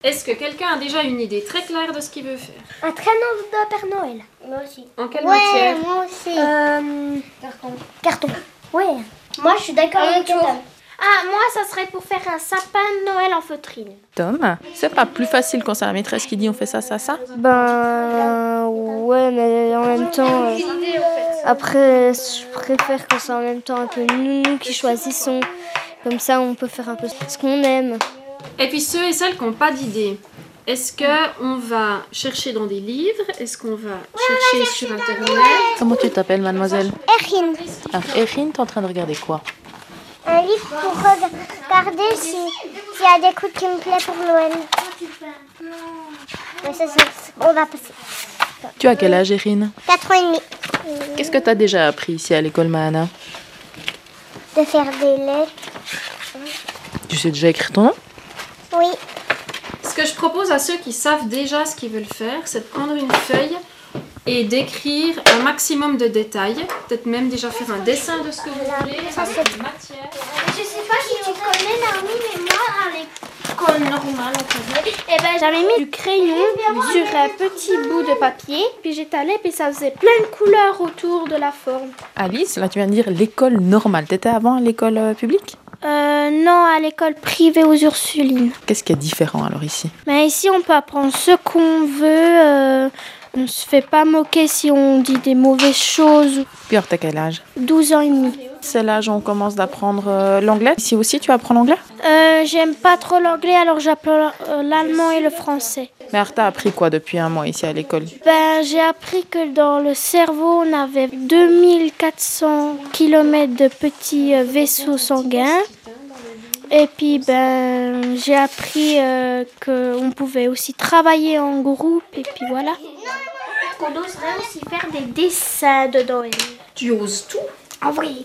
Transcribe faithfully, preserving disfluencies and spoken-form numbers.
Est-ce que quelqu'un a déjà une idée très claire de ce qu'il veut faire? Un traîneau de Père Noël. Moi aussi. En quelle Ouais, matière? moi aussi. Euh, Carton. Carton. Ouais. moi, je suis d'accord avec toi. Ah, moi, ça serait pour faire un sapin de Noël en feutrine. Tom, c'est pas plus facile quand c'est la maîtresse qui dit on fait ça, ça, ça? Ben ouais, mais en même temps, euh, après je préfère que c'est en même temps un peu nous, nous qui choisissons. Comme ça, on peut faire un peu ce qu'on aime. Et puis ceux et celles qui n'ont pas d'idée, est-ce qu'on va chercher dans des livres? Est-ce qu'on va chercher sur Internet? Comment tu t'appelles, mademoiselle? Erin. Alors, Erin, t'es en train de regarder quoi? Un livre pour regarder si- s'il y a des coups qui me plaisent pour Noël. Mais ça, c'est- on va passer. Tu as quel âge, Erin? quatre ans et demi. Qu'est-ce que tu as déjà appris ici à l'école Mahana? De faire des lettres. Tu sais déjà écrire ton nom? Oui. Ce que je propose à ceux qui savent déjà ce qu'ils veulent faire, c'est de prendre une feuille et d'écrire un maximum de détails. Peut-être même déjà faire un dessin de ce que vous voulez, avec une matière. Je sais pas si tu connais, Naomi, mais moi, à l'école normale, on faisait, eh ben, j'avais mis du crayon sur un petit bout de papier, puis j'étalais, puis ça faisait plein de couleurs autour de la forme. Alice, là tu viens de dire l'école normale. T'étais avant à l'école euh, publique? Euh, non, à l'école privée aux Ursulines. Qu'est-ce qui est différent alors ici? Mais ici, on peut apprendre ce qu'on veut. Euh, on se fait pas moquer si on dit des mauvaises choses. Puis alors t'as quel âge? douze ans et demi. C'est l'âge où on commence d'apprendre euh, l'anglais. Ici aussi tu apprends l'anglais? Euh, j'aime pas trop l'anglais, alors j'apprends euh, l'allemand et le français. Mais alors t'as appris quoi depuis un mois ici à l'école? Ben, j'ai appris que dans le cerveau, on avait deux mille quatre cents kilomètres de petits euh, vaisseaux sanguins. Et puis, ben, j'ai appris euh, qu'on pouvait aussi travailler en groupe. Et puis voilà. On oserait aussi faire des dessins de Noël. Tu oses tout? Ah oui.